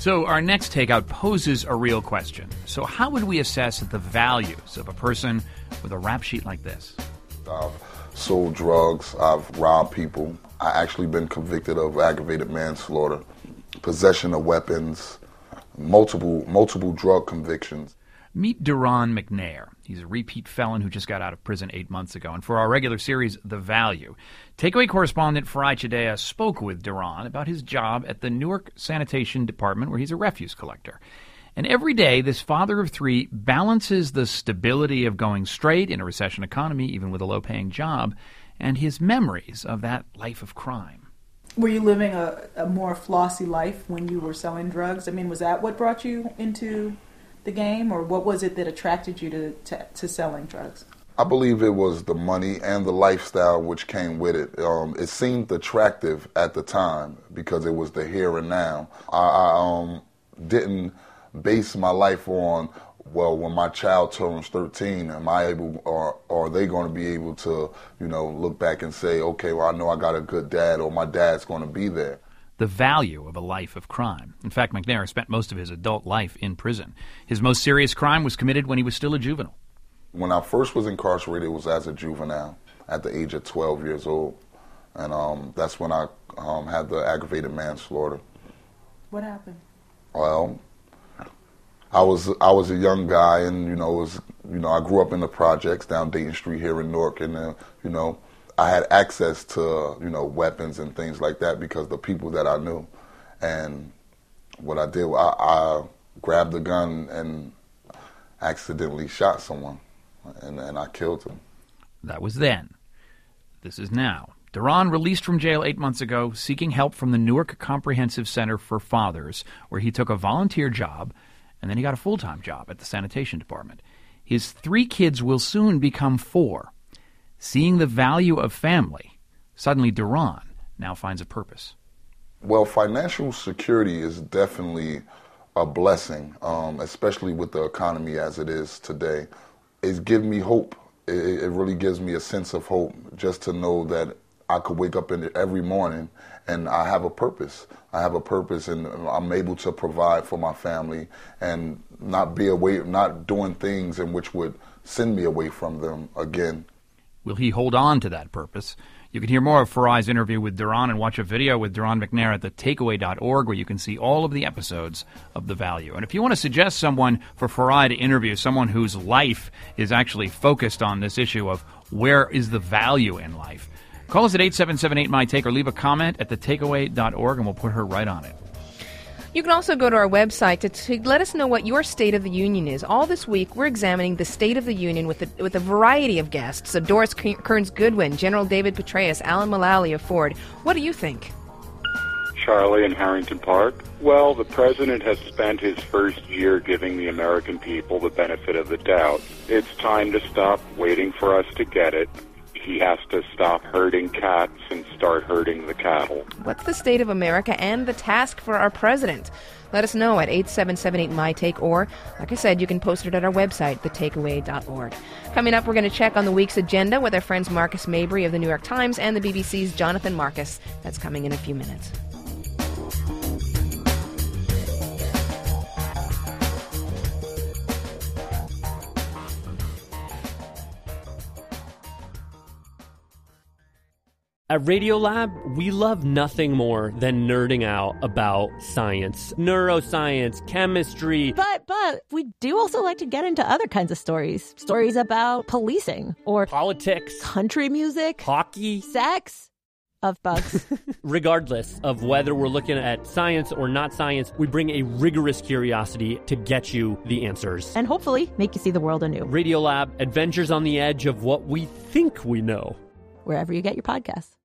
So our next takeout poses a real question. So how would we assess the values of a person with a rap sheet like this? I've sold drugs. I've robbed people. I actually been convicted of aggravated manslaughter, possession of weapons, multiple drug convictions. Meet Deron McNair. He's a repeat felon who just got out of prison 8 months ago. And for our regular series, The Value, Takeaway correspondent Farai Chideya spoke with Deron about his job at the Newark Sanitation Department, where he's a refuse collector. And every day, this father of three balances the stability of going straight in a recession economy, even with a low-paying job, and his memories of that life of crime. Were you living a more flossy life when you were selling drugs? I mean, was that what brought you into the game, or what was it that attracted you to selling drugs? I believe it was the money and the lifestyle which came with it. It seemed attractive at the time because it was the here and now. I didn't base my life on, well, when my child turns 13, am I able, or are they going to be able to, look back and say, okay, well, I know I got a good dad, or my dad's going to be there. The value of a life of crime. In fact, McNair spent most of his adult life in prison. His most serious crime was committed when he was still a juvenile. When I first was incarcerated, it was as a juvenile at the age of 12 years old. And that's when I had the aggravated manslaughter. What happened? Well, I was a young guy, and I grew up in the projects down Dayton Street here in Newark, and I had access to weapons and things like that because the people that I knew. And what I did, I grabbed the gun and accidentally shot someone, and I killed him. That was then. This is now. Deron released from jail 8 months ago, seeking help from the Newark Comprehensive Center for Fathers, where he took a volunteer job, and then he got a full-time job at the sanitation department. His 3 kids will soon become 4. Seeing the value of family, suddenly Deron now finds a purpose. Well, financial security is definitely a blessing, especially with the economy as it is today. It's given me hope. It really gives me a sense of hope just to know that I could wake up every morning and I have a purpose. I have a purpose, and I'm able to provide for my family and not doing things in which would send me away from them again. Will he hold on to that purpose? You can hear more of Farai's interview with Deron and watch a video with Deron McNair at thetakeaway.org, where you can see all of the episodes of The Value. And if you want to suggest someone for Farai to interview, someone whose life is actually focused on this issue of where is the value in life, call us at 877-8MY-TAKE or leave a comment at thetakeaway.org, and we'll put her right on it. You can also go to our website to let us know what your State of the Union is. All this week, we're examining the State of the Union with a variety of guests. So Doris Kearns Goodwin, General David Petraeus, Alan Mulally of Ford. What do you think? Charlie in Harrington Park. Well, the president has spent his first year giving the American people the benefit of the doubt. It's time to stop waiting for us to get it. He has to stop herding cats and start herding the cattle. What's the state of America and the task for our president? Let us know at 877-8MY-TAKE, or, like I said, you can post it at our website, thetakeaway.org. Coming up, we're going to check on the week's agenda with our friends Marcus Mabry of the New York Times and the BBC's Jonathan Marcus. That's coming in a few minutes. At Radiolab, we love nothing more than nerding out about science, neuroscience, chemistry. But we do also like to get into other kinds of stories. Stories about policing or politics, country music, hockey, sex, of bugs. Regardless of whether we're looking at science or not science, we bring a rigorous curiosity to get you the answers. And hopefully make you see the world anew. Radiolab, adventures on the edge of what we think we know. Wherever you get your podcasts.